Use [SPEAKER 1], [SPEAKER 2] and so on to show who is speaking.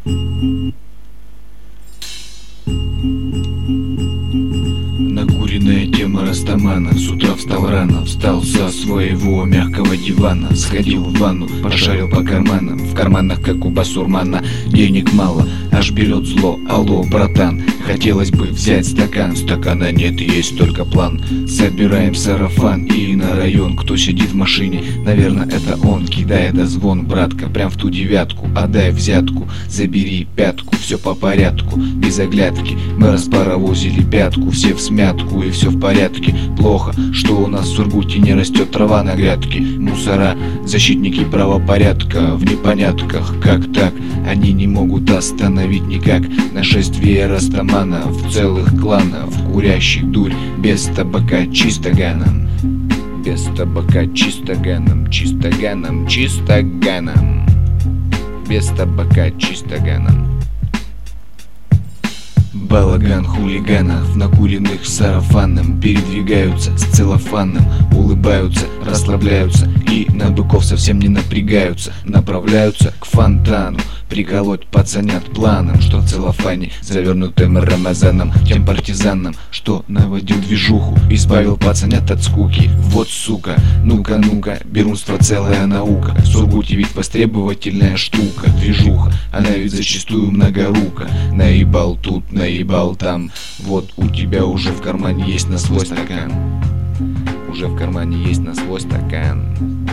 [SPEAKER 1] Накуренная тема растамана. С утра встал рано, встал со своего мягкого дивана, сходил в ванну, пошарил по карманам. В карманах, как у басурмана, денег мало, аж берет зло. Алло, братан, хотелось бы взять стакан. Стакана нет, есть только план. Собираем сарафан и на район. Кто сидит в машине, наверное, это он. Кидает дозвон, братка, прям в ту девятку. Отдай взятку, забери пятку. Все по порядку, без оглядки. Мы распаровозили пятку, все в смятку и все в порядке. Плохо, что у нас в Сургуте не растет трава на грядке. Мусора, защитники правопорядка в непонятках. Как так? Они не могут остановить никак нашествие растаманов, целых кланов, курящих дурь, без табака, чисто ганом. Без табака, чисто ганом, чисто ганом, чисто ганом. Без табака, чисто ганом. Балаган хулиганов, накуренных сарафаном, передвигаются с целлофаном, улыбаются, расслабляются и на быков совсем не напрягаются. Направляются к фонтану, приколоть пацанят планом, что в целлофане, завернутым рамазаном, тем партизанам, что наводил движуху, избавил пацанят от скуки. Вот сука, ну-ка, берунство целая наука. В Сургуте ведь востребовательная штука, движуха, она ведь зачастую многорука. Наебал тут, наебал там, вот у тебя уже в кармане есть на свой стакан. Уже в кармане есть на свой стакан.